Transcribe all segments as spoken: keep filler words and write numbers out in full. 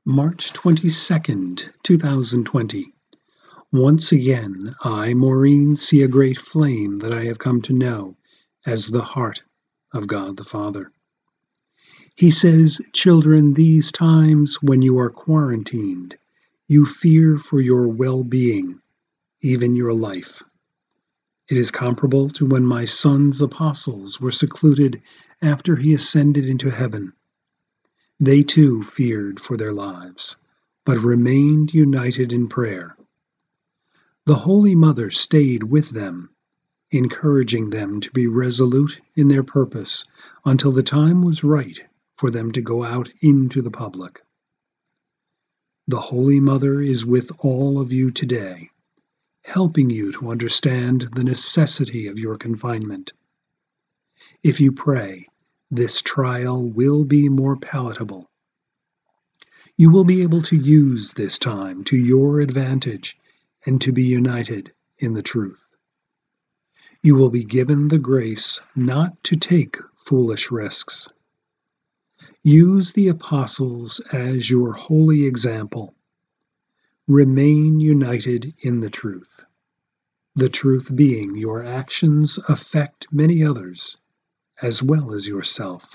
March twenty-second, two thousand twenty. Once again, I, Maureen, see a great flame that I have come to know as the heart of God the Father. He says, "Children, these times when you are quarantined, you fear for your well-being, even your life. It is comparable to when my son's apostles were secluded after he ascended into heaven. They too feared for their lives, but remained united in prayer. The Holy Mother stayed with them, encouraging them to be resolute in their purpose until the time was right for them to go out into the public. The Holy Mother is with all of you today, helping you to understand the necessity of your confinement. If you pray, this trial will be more palatable. You will be able to use this time to your advantage and to be united in the truth. You will be given the grace not to take foolish risks. Use the apostles as your holy example. Remain united in the truth. The truth being your actions affect many others as well as yourself."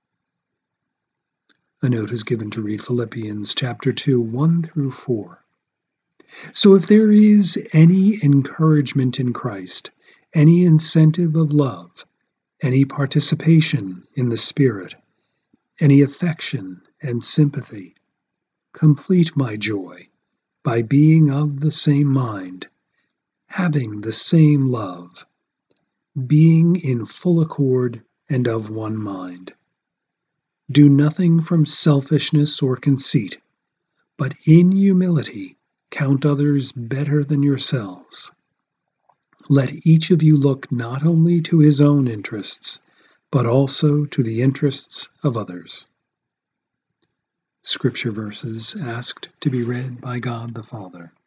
A note is given to read Philippians chapter two, one through four. So if there is any encouragement in Christ, any incentive of love, any participation in the Spirit, any affection and sympathy, complete my joy by being of the same mind, having the same love, being in full accord and of one mind. Do nothing from selfishness or conceit, but in humility count others better than yourselves. Let each of you look not only to his own interests, but also to the interests of others. Scripture verses asked to be read by God the Father.